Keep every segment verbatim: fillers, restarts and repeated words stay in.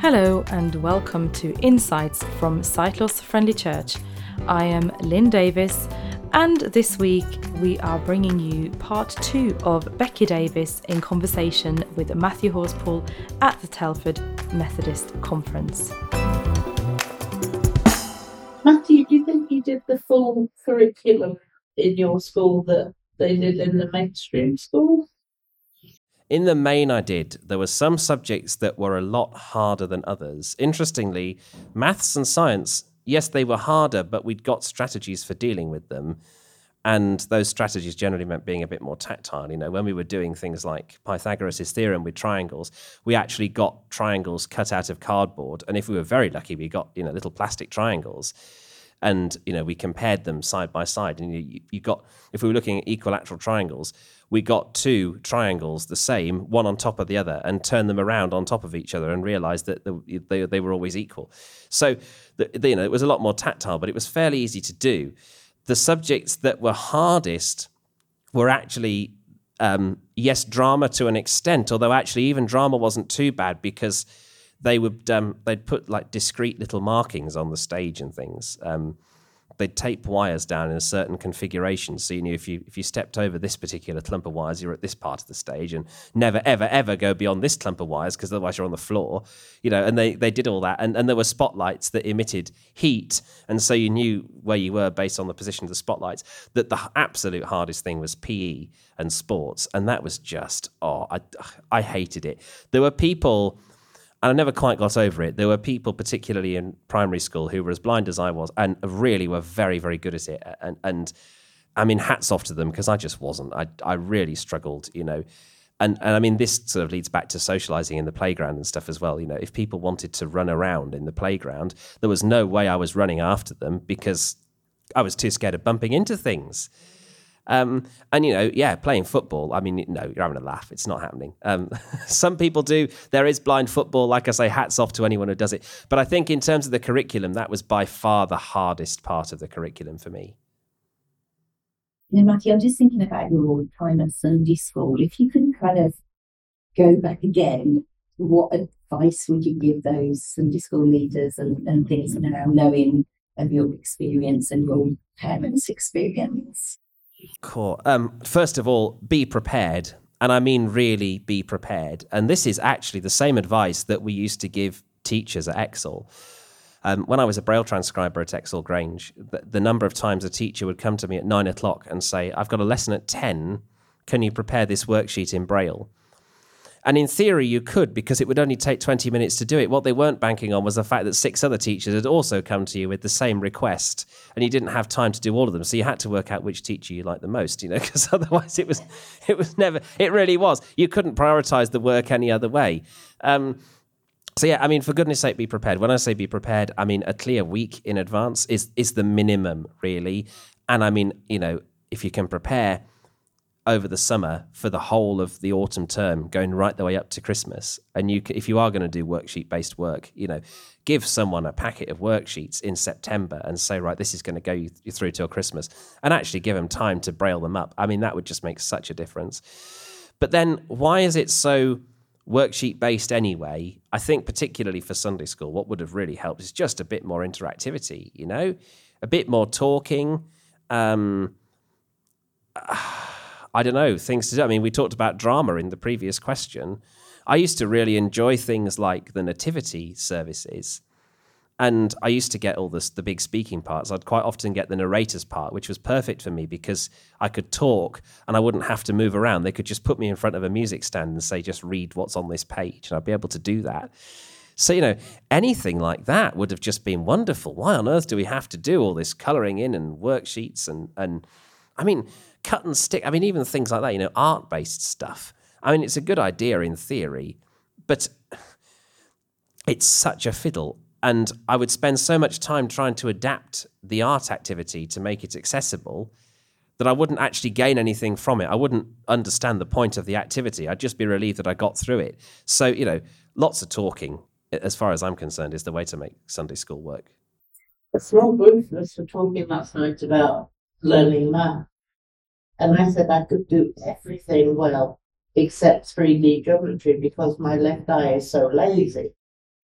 Hello and welcome to Insights from Sight-Loss Friendly Church. I am Lynn Davis, and this week we are bringing you part two of Becky Davis in conversation with Matthew Horspool at the Telford Methodist Conference. Matthew, do you think you did the full curriculum in your school that they did in the mainstream school? In the main, I did. There were some subjects that were a lot harder than others. Interestingly, maths and science, yes, they were harder, but we'd got strategies for dealing with them. And those strategies generally meant being a bit more tactile. You know, when we were doing things like Pythagoras' theorem with triangles, we actually got triangles cut out of cardboard. And if we were very lucky, we got, you know, little plastic triangles. And, you know, we compared them side by side. And you, you got, if we were looking at equilateral triangles, we got two triangles the same, one on top of the other, and turned them around on top of each other and realized that they, they, they were always equal. So, the, the, you know, it was a lot more tactile, but it was fairly easy to do. The subjects that were hardest were actually, um, yes, drama to an extent, although actually even drama wasn't too bad because they would um, they'd put like discrete little markings on the stage and things. Um, they'd tape wires down in a certain configuration, so you knew if you if you stepped over this particular clump of wires, you're at this part of the stage, and never ever ever go beyond this clump of wires because otherwise you're on the floor, you know. And they they did all that, and and there were spotlights that emitted heat, and so you knew where you were based on the position of the spotlights. That the absolute hardest thing was P E and sports, and that was just oh, I I hated it. There were people. And I never quite got over it. There were people, particularly in primary school, who were as blind as I was and really were very, very good at it. And, and I mean, hats off to them, because I just wasn't. I, I really struggled, you know. And, and I mean, this sort of leads back to socializing in the playground and stuff as well. You know, if people wanted to run around in the playground, there was no way I was running after them because I was too scared of bumping into things. Um, and, you know, yeah, playing football, I mean, no, you're having a laugh. It's not happening. Um, some people do. There is blind football. Like I say, hats off to anyone who does it. But I think in terms of the curriculum, that was by far the hardest part of the curriculum for me. You know, Matthew, I'm just thinking about your time at Sunday school. If you could kind of go back again, what advice would you give those Sunday school leaders and, and things now, knowing of your experience and your parents' experience? Cool. Um, first of all, be prepared. And I mean really be prepared. And this is actually the same advice that we used to give teachers at Exel. Um, when I was a Braille transcriber at Exel Grange, the, the number of times a teacher would come to me at nine o'clock and say, I've got a lesson at ten. Can you prepare this worksheet in Braille? And in theory, you could, because it would only take twenty minutes to do it. What they weren't banking on was the fact that six other teachers had also come to you with the same request, and you didn't have time to do all of them. So you had to work out which teacher you liked the most, you know, because otherwise it was, it was never, it really was. You couldn't prioritize the work any other way. Um, so yeah, I mean, for goodness sake, be prepared. When I say be prepared, I mean, a clear week in advance is is the minimum, really. And I mean, you know, if you can prepare over the summer for the whole of the autumn term, going right the way up to Christmas. And you, if you are going to do worksheet-based work, you know, give someone a packet of worksheets in September and say, right, this is going to go you through till Christmas, and actually give them time to braille them up. I mean, that would just make such a difference. But then why is it so worksheet-based anyway? I think particularly for Sunday school, what would have really helped is just a bit more interactivity, you know, a bit more talking, um, I don't know, things to do. I mean, we talked about drama in the previous question. I used to really enjoy things like the nativity services. And I used to get all this, the big speaking parts. I'd quite often get the narrator's part, which was perfect for me because I could talk and I wouldn't have to move around. They could just put me in front of a music stand and say, just read what's on this page. And I'd be able to do that. So, you know, anything like that would have just been wonderful. Why on earth do we have to do all this colouring in and worksheets and, and I mean, cut and stick. I mean, even things like that, you know, art-based stuff. I mean, it's a good idea in theory, but it's such a fiddle. And I would spend so much time trying to adapt the art activity to make it accessible that I wouldn't actually gain anything from it. I wouldn't understand the point of the activity. I'd just be relieved that I got through it. So, you know, lots of talking, as far as I'm concerned, is the way to make Sunday school work. A small group of us were talking last night about learning math. And I said I could do everything well except three D geometry because my left eye is so lazy.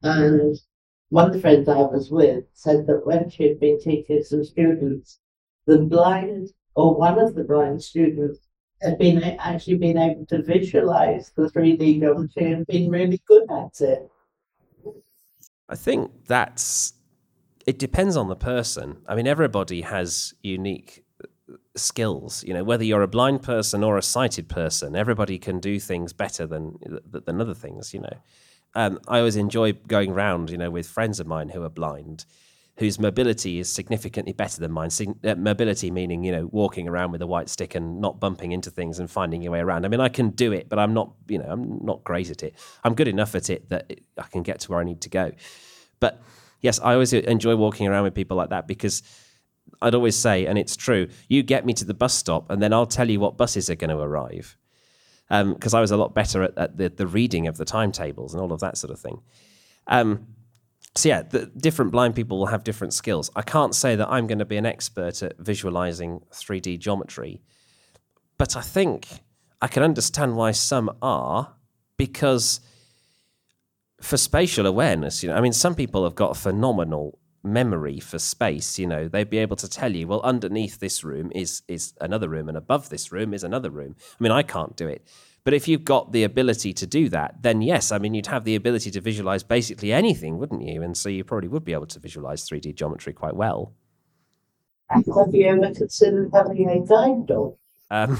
And one of the friends I was with said that when she had been teaching some students, the blind, or one of the blind students, had been actually been able to visualize the three D geometry and been really good at it. I think that's, it depends on the person. I mean, everybody has unique skills, you know, whether you're a blind person or a sighted person, everybody can do things better than than other things, you know. Um, I always enjoy going round, you know, with friends of mine who are blind, whose mobility is significantly better than mine. Sig- uh, mobility meaning, you know, walking around with a white stick and not bumping into things and finding your way around. I mean, I can do it, but I'm not, you know, I'm not great at it. I'm good enough at it that it, I can get to where I need to go. But yes, I always enjoy walking around with people like that, because I'd always say, and it's true, you get me to the bus stop and then I'll tell you what buses are going to arrive. Because um, I was a lot better at, at the, the reading of the timetables and all of that sort of thing. Um, so yeah, the different blind people will have different skills. I can't say that I'm going to be an expert at visualizing three D geometry, but I think I can understand why some are, because for spatial awareness, you know, I mean, some people have got a phenomenal memory for space. You know, they'd be able to tell you, well, underneath this room is is another room, and above this room is another room. I mean, I can't do it, but if you've got the ability to do that, then yes, I mean, you'd have the ability to visualize basically anything, wouldn't you? And so you probably would be able to visualize three D geometry quite well. Have you ever considered having a guide dog? Um,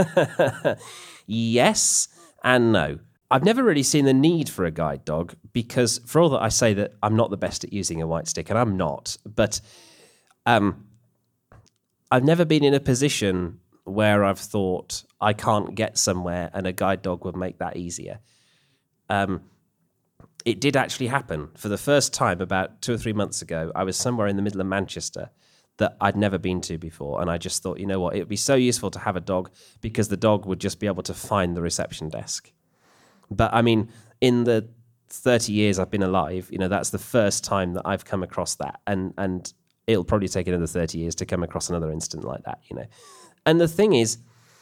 yes and no. I've never really seen the need for a guide dog, because for all that I say that I'm not the best at using a white stick, and I'm not, but um, I've never been in a position where I've thought I can't get somewhere and a guide dog would make that easier. Um, it did actually happen. For the first time about two or three months ago, I was somewhere in the middle of Manchester that I'd never been to before, and I just thought, you know what, it would be so useful to have a dog, because the dog would just be able to find the reception desk. But I mean, in the thirty years I've been alive, you know, that's the first time that I've come across that. And and it'll probably take another thirty years to come across another incident like that, you know. And the thing is,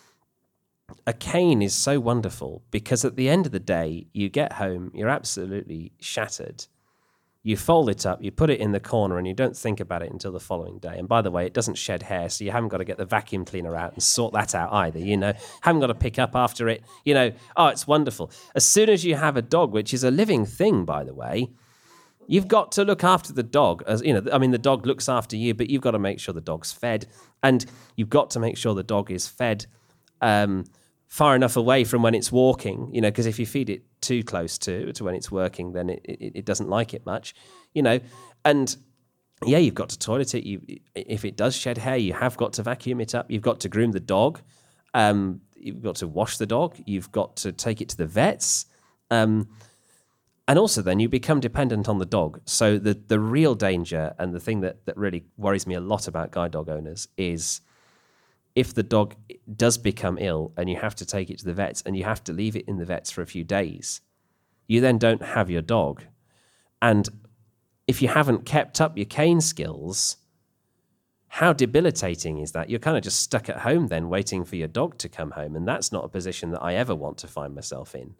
a cane is so wonderful, because at the end of the day, you get home, you're absolutely shattered. You fold it up, you put it in the corner, and you don't think about it until the following day. And by the way, it doesn't shed hair, so you haven't got to get the vacuum cleaner out and sort that out either, you know. Haven't got to pick up after it, you know. Oh, it's wonderful. As soon as you have a dog, which is a living thing, by the way, you've got to look after the dog. As you know, I mean, the dog looks after you, but you've got to make sure the dog's fed. And you've got to make sure the dog is fed um, far enough away from when it's walking, you know, because if you feed it too close to to when it's working, then it, it, it doesn't like it much, you know. And yeah, you've got to toilet it. You, if it does shed hair, you have got to vacuum it up. You've got to groom the dog. Um, you've got to wash the dog. You've got to take it to the vets. Um, and also then you become dependent on the dog. So the, the real danger, and the thing that, that really worries me a lot about guide dog owners, is if the dog does become ill and you have to take it to the vets and you have to leave it in the vets for a few days, you then don't have your dog. And if you haven't kept up your cane skills, how debilitating is that? You're kind of just stuck at home then waiting for your dog to come home. And that's not a position that I ever want to find myself in.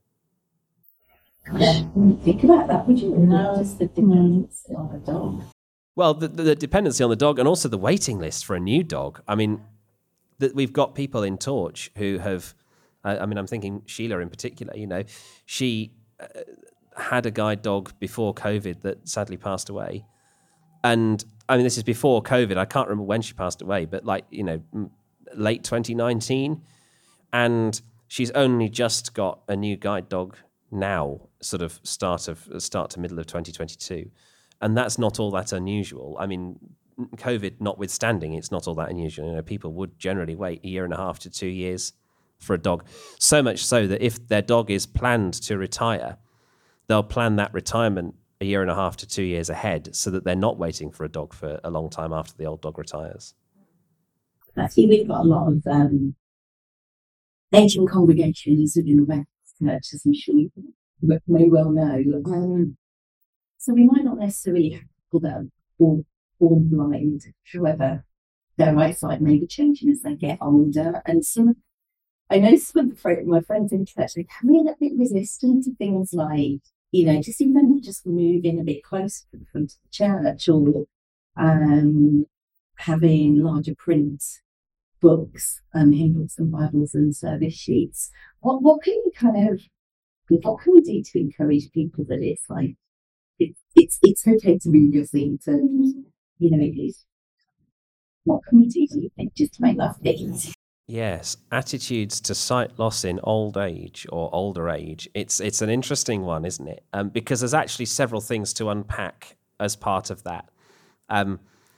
Think about that, would you? No, just the dependency on the dog. Well, the, the, the dependency on the dog, and also the waiting list for a new dog. I mean, that we've got people in Torch who have, uh, I mean, I'm thinking Sheila in particular, you know, she uh, had a guide dog before COVID that sadly passed away. And I mean, this is before COVID. I can't remember when she passed away, but like, you know, late twenty nineteen. And she's only just got a new guide dog now, sort of start of start to middle of twenty twenty-two. And that's not all that unusual. I mean, COVID notwithstanding, it's not all that unusual. You know, people would generally wait a year and a half to two years for a dog. So much so that if their dog is planned to retire, they'll plan that retirement a year and a half to two years ahead, so that they're not waiting for a dog for a long time after the old dog retires. Actually, we've got a lot of um, Asian congregations within the Baptist Church, as I'm sure you may well know. Um, so we might not necessarily have people that are all born blind. However, their eyesight may be changing as they get older. And some, I know some of the, my friends in church, they can be a little bit resistant to things like you know, just even just moving a bit closer to the front of the church, or um, having larger print books, um, hymnals and Bibles and service sheets. What what can you kind of what can we do to encourage people that it's like it, it's it's okay to move your feet, and you know, it is. What can we do, do you think, just to make life easy? Yes, attitudes to sight loss in old age or older age. It's it's an interesting one, isn't it? Um, because there's actually several things to unpack as part of that. Um,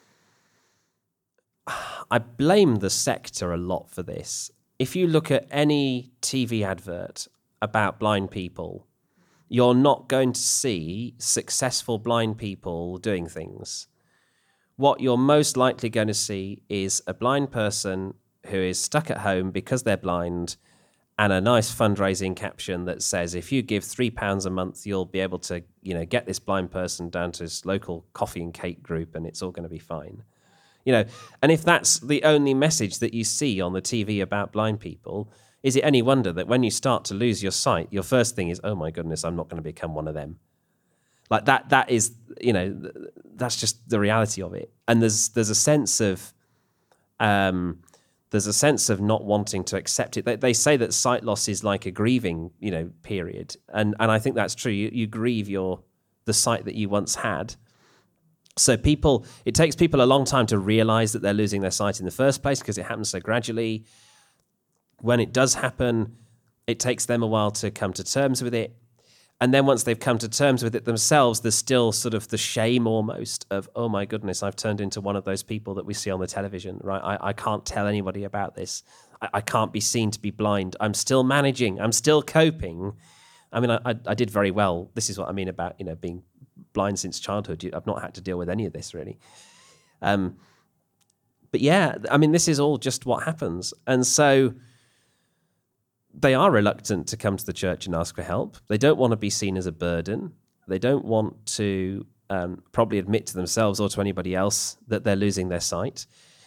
I blame the sector a lot for this. If you look at any T V advert about blind people, you're not going to see successful blind people doing things. What you're most likely going to see is a blind person who is stuck at home because they're blind, and a nice fundraising caption that says, if you give three pounds a month, you'll be able to, you know, get this blind person down to his local coffee and cake group, and it's all going to be fine. You know, and if that's the only message that you see on the T V about blind people, is it any wonder that when you start to lose your sight, your first thing is, oh my goodness, I'm not going to become one of them. Like that, that is, you know, that's just the reality of it. And there's there's a sense of, um, there's a sense of not wanting to accept it. They, they say that sight loss is like a grieving, you know, period, and and I think that's true. You you grieve your the sight that you once had. So people, it takes people a long time to realize that they're losing their sight in the first place because it happens so gradually. When it does happen, it takes them a while to come to terms with it. And then once they've come to terms with it themselves, there's still sort of the shame almost of, oh my goodness, I've turned into one of those people that we see on the television, right? I, I can't tell anybody about this. I, I can't be seen to be blind. I'm still managing. I'm still coping. I mean, I, I, I did very well. This is what I mean about, you know, being blind since childhood. I've not had to deal with any of this really. Um, but yeah, I mean, this is all just what happens. And so they are reluctant to come to the church and ask for help. They don't want to be seen as a burden. They don't want to um, probably admit to themselves or to anybody else that they're losing their sight.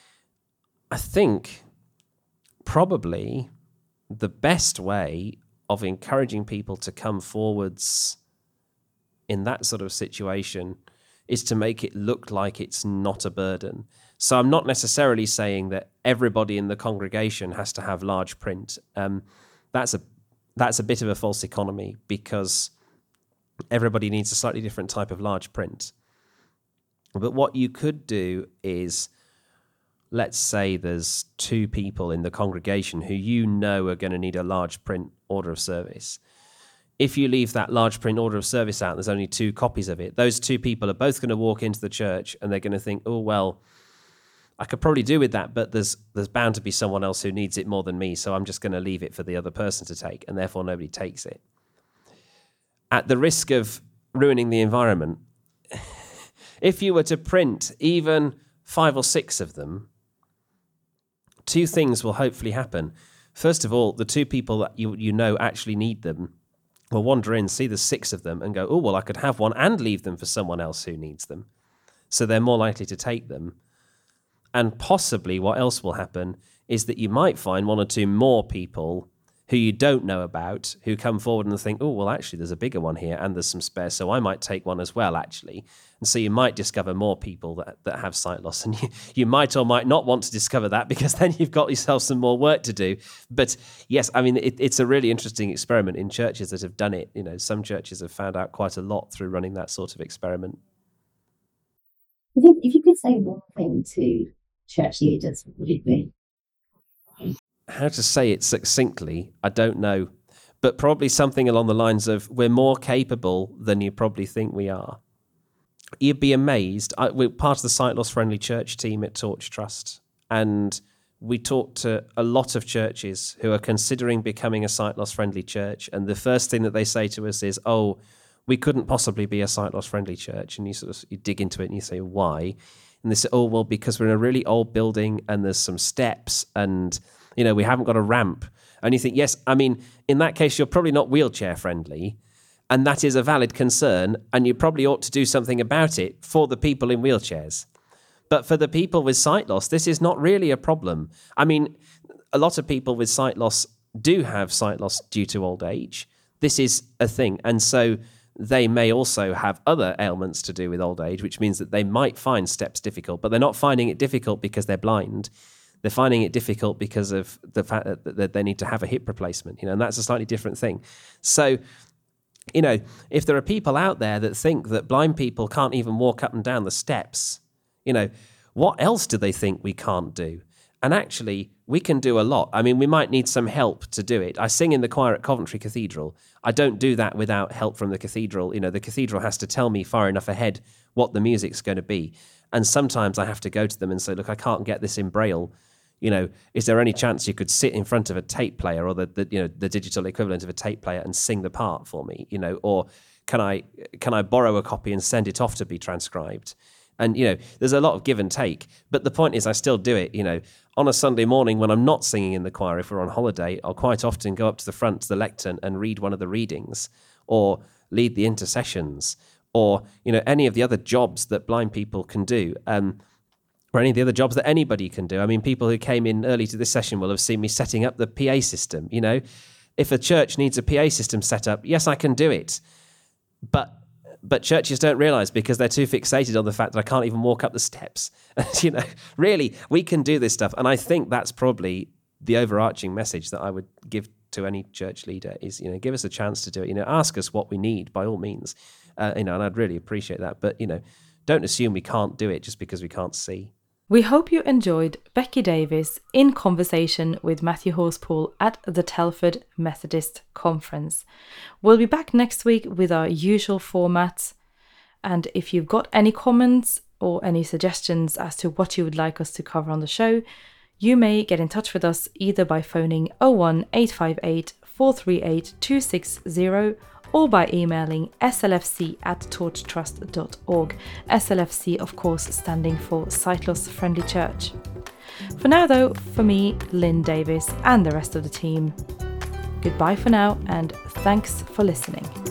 I think probably the best way of encouraging people to come forwards in that sort of situation is to make it look like it's not a burden. So I'm not necessarily saying that everybody in the congregation has to have large print. Um, That's a that's a bit of a false economy because everybody needs a slightly different type of large print. But what you could do is, let's say there's two people in the congregation who you know are going to need a large print order of service. If you leave that large print order of service out, there's only two copies of it. Those two people are both going to walk into the church and they're going to think, oh, well, I could probably do with that, but there's there's bound to be someone else who needs it more than me, so I'm just going to leave it for the other person to take, and therefore nobody takes it. At the risk of ruining the environment, if you were to print even five or six of them, two things will hopefully happen. First of all, the two people that you you know actually need them will wander in, see the six of them, and go, oh, well, I could have one and leave them for someone else who needs them. So they're more likely to take them. And possibly what else will happen is that you might find one or two more people who you don't know about who come forward and think, oh, well, actually, there's a bigger one here and there's some spare, so I might take one as well, actually. And so you might discover more people that, that have sight loss. And you, you might or might not want to discover that because then you've got yourself some more work to do. But yes, I mean, it, it's a really interesting experiment in churches that have done it. You know, some churches have found out quite a lot through running that sort of experiment. If you could say one thing to church leaders, would it be? How to say it succinctly, I don't know, but probably something along the lines of, we're more capable than you probably think we are. You'd be amazed. I, we're part of the sight loss friendly church team at Torch Trust, and we talk to a lot of churches who are considering becoming a sight loss friendly church, and the first thing that they say to us is, oh, we couldn't possibly be a sight loss friendly church. And you sort of you dig into it and you say, why? And they say, oh, well, because we're in a really old building and there's some steps and, you know, we haven't got a ramp. And you think, yes, I mean, in that case, you're probably not wheelchair friendly. And that is a valid concern. And you probably ought to do something about it for the people in wheelchairs. But for the people with sight loss, this is not really a problem. I mean, a lot of people with sight loss do have sight loss due to old age. This is a thing. And so they may also have other ailments to do with old age, which means that they might find steps difficult, but they're not finding it difficult because they're blind. They're finding it difficult because of the fact that they need to have a hip replacement, you know, and that's a slightly different thing. So, you know, if there are people out there that think that blind people can't even walk up and down the steps, you know, what else do they think we can't do? And actually, we can do a lot. I mean, we might need some help to do it. I sing in the choir at Coventry Cathedral. I don't do that without help from the cathedral. You know, the cathedral has to tell me far enough ahead what the music's going to be. And sometimes I have to go to them and say, look, I can't get this in Braille. You know, is there any chance you could sit in front of a tape player or the, the you know the digital equivalent of a tape player and sing the part for me? You know, or can I can I borrow a copy and send it off to be transcribed? And, you know, there's a lot of give and take. But the point is I still do it, you know. On a Sunday morning when I'm not singing in the choir, if we're on holiday, I'll quite often go up to the front to the lectern and read one of the readings or lead the intercessions or, you know, any of the other jobs that blind people can do. Um, or any of the other jobs that anybody can do. I mean, people who came in early to this session will have seen me setting up the P A system, you know. If a church needs a P A system set up, yes, I can do it. But but churches don't realise because they're too fixated on the fact that I can't even walk up the steps. You know, really, we can do this stuff. And I think that's probably the overarching message that I would give to any church leader is, you know, give us a chance to do it. You know, ask us what we need by all means. Uh, you know, and I'd really appreciate that. But, you know, don't assume we can't do it just because we can't see. We hope you enjoyed Becky Davis in conversation with Matthew Horspool at the Telford Methodist Conference. We'll be back next week with our usual format. And if you've got any comments or any suggestions as to what you would like us to cover on the show, you may get in touch with us either by phoning oh one eight five eight, four three eight, two six zero or by emailing s l f c at torch trust dot org. S L F C, of course, standing for Sight Loss Friendly Church. For now, though, for me, Lynn Davis, and the rest of the team, goodbye for now, and thanks for listening.